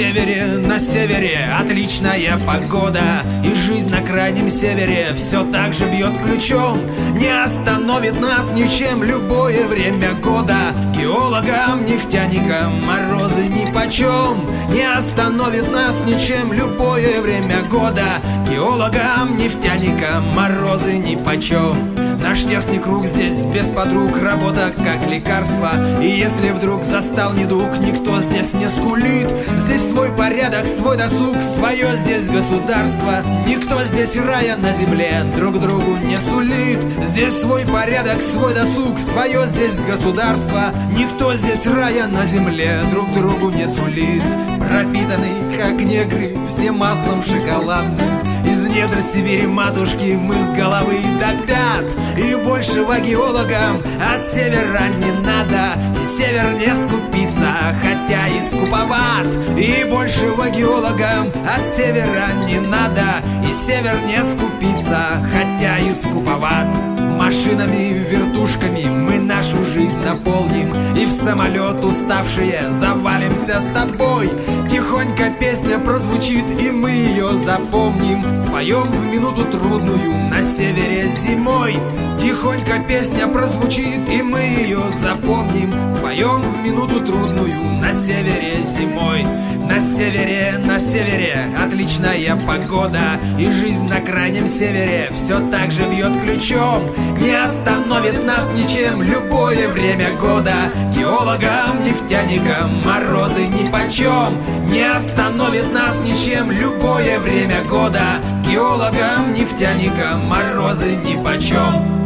на севере отличная погода, и жизнь на крайнем севере все так же бьет ключом. Не остановит нас ничем любое время года. Геологам, нефтяникам морозы нипочем. Не остановит нас ничем любое время года. Геологам, нефтяникам морозы нипочем. Наш тесный круг здесь без подруг, работа как лекарство. И если вдруг застал недуг, никто здесь не скулит. Здесь свой порядок, свой досуг, свое здесь государство. Никто здесь рая на земле друг другу не сулит. Здесь свой порядок, свой досуг, свое здесь государство. Никто здесь рая на земле друг другу не сулит. Пропитанный, как негры, все маслом шоколадным. Из недр Сибири матушки мы с головы до пят. И большего геологам от севера не надо. И север не скупится, хотя и скуповат. И большего геологам от севера не надо. И север не скупится, хотя и скуповат. Машинами, вертушками мы нашу жизнь наполним. И в самолет уставшие завалимся с тобой. Тихонько песня прозвучит, и мы ее запомним. Споем в минуту трудную на севере зимой. Тихонько песня прозвучит, и мы ее запомним. Споем в минуту трудную на севере зимой. На севере отличная погода, и жизнь на крайнем севере все так же бьет ключом. Не остановит нас ничем любое время года. Геологам, нефтяникам морозы нипочем. Не остановит нас ничем любое время года. Геологам, нефтяникам морозы нипочем.